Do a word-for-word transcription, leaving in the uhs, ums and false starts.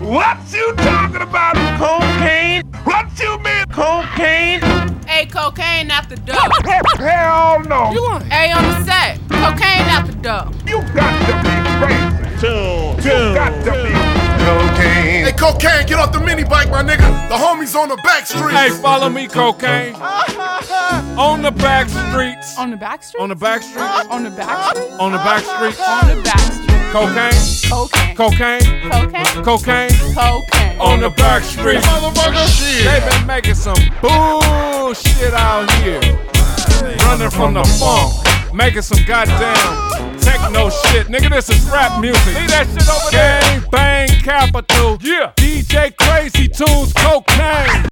What you talking about? Cocaine? What you mean? Cocaine? Hey, cocaine out the door. Hell no. You lying? Hey, on the set, cocaine out the door. You got to be crazy. Two, You got to be cocaine. Hey, cocaine, get off the mini bike, my nigga. The homies on the back streets. Hey, follow me, cocaine. On the back streets. On the back street? On the back streets. On the back street? On the back streets. On the back street. Cocaine. Cocaine. Cocaine. Cocaine. Cocaine. Cocaine. On the back streets. Motherfucker. They been making some bullshit out here. Running from the funk. Making some goddamn techno shit. Nigga, this is rap music. See that shit over there? Gang, bang, capital. Yeah. D J Crazy Tunes, cocaine.